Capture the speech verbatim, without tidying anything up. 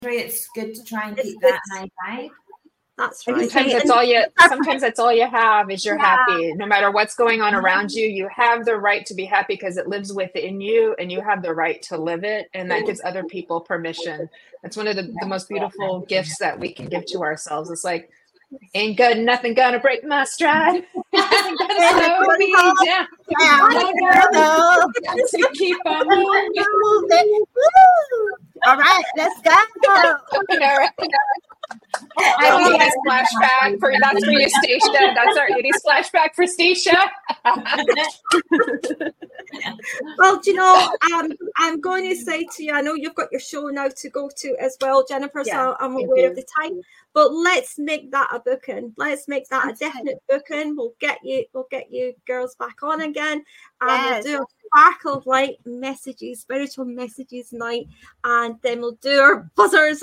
it's good to try and keep that high vibe. That's right. Sometimes that's all you sometimes that's all you have is you're yeah. happy. No matter what's going on around you, you have the right to be happy because it lives within you and you have the right to live it. And that gives other people permission. That's one of the, the most beautiful gifts that we can give to ourselves. It's like, ain't good, nothing gonna break my stride. Nothing gonna slow me down. To keep on moving. All right, let's go. All right. I need a flashback for that's for you, Stacia. That's our eighties flashback for Stacia. Well, do you know, um, I'm going to say to you, I know you've got your show now to go to as well, Jennifer, yeah, so I'm aware of the time. But let's make that a booking. Let's make that a definite booking. We'll get you, we'll get you girls back on again, and yes. we'll do a sparkle of light messages, spiritual messages night, and then we'll do our buzzers.